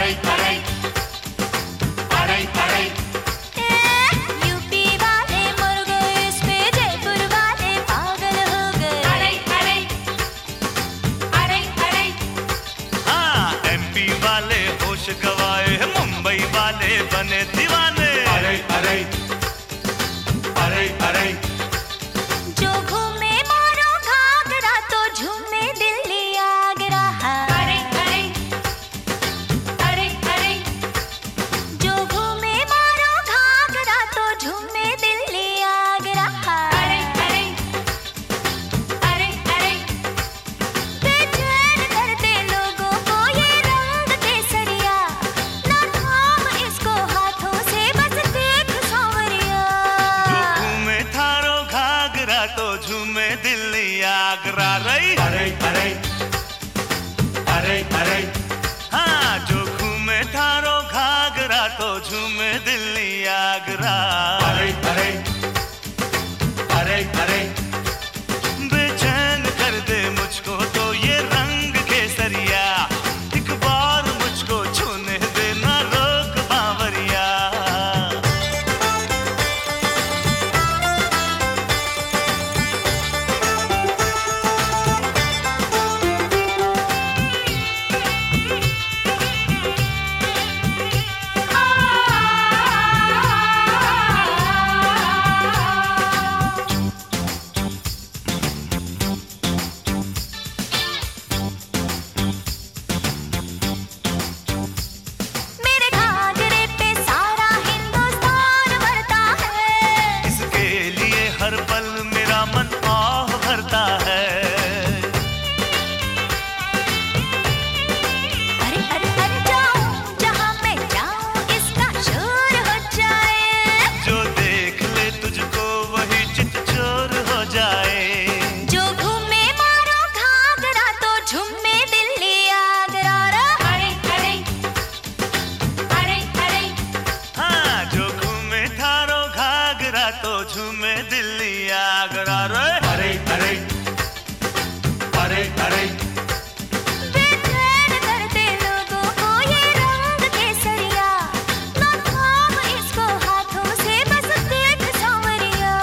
अरे अरे अरे अरे यूपी वाले मर गए, इस पे जयपुर वाले पागल हो गए। अरे अरे अरे अरे हाँ, एमपी वाले होश गवाए, मुंबई वाले बने दीवाने। अरे अरे अरे अरे जो घूमे मारो घाघरा तो झूमे दिल्ली आगरा। अरे अरे अरे अरे जो घूमे मारो घाघरा तो झूमे दिल्ली आगरा। अरे अरे अरे अरे बेचैन करते लोगों को ये रंग केसरिया, ना थाम इसको हाथों से बस देख सांवरिया। जो घूमे थारो घाघरा तो झूमे दिल्ली आगरा रही। अरे अरे अरे अरे हाँ, जो घूमे थारो घाघरा तो झूमे दिल्ली आगरा। अरे अरे अरे अरे बेचैन कर दे मुझको तो ये रंग केसरिया, एक बार मुझको छूने देना रोक बावरिया। मेरे घाघरे पे सारा हिंदुस्तान मरता है। इसके लिए हर पल मेरा मन आह भरता है। अरे अरे अरे जाऊं जहां मैं जाऊं इसका शोर हो जाए। जो देख ले तुझको वही चित चोर हो जाए। जो घूमे मारो घाघरा तो झूमे दिल्ली आगरा। अरे अरे अरे अरे हाँ, जो घूमे थारो घाघरा तो झूमे दिल्ली आगरा रे। अरे अरे अरे अरे बेचैन करते लोगों को ये रंग केसरिया, ना थाम इसको हाथों से बस देख सांवरिया।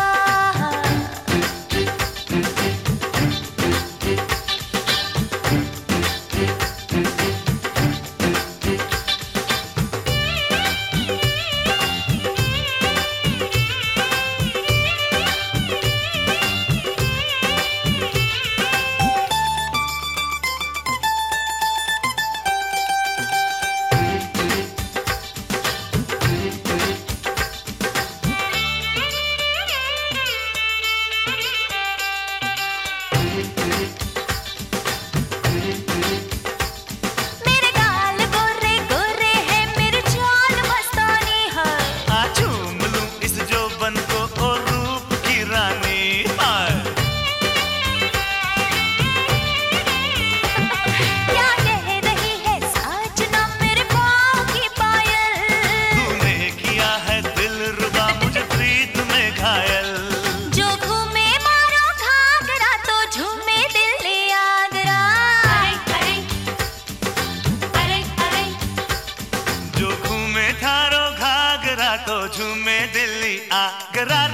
मेरे गाल गोरे गोरे हैं, मेरी चाल मस्तानी है। आ चूम लूं इस जोबन को ओ रूप की रानी। हाय, क्या कह रही है सच ना मेरे पाँव की पायल। तूने किया है दिल रुबा मुझे प्रीत में घायल। जो घूमे मारो घाघरा तो झूमे दिल्ली आगरा। अरे अरे अरे जो घूमे थारो घाघरा तो झूमे दिल्ली आगरा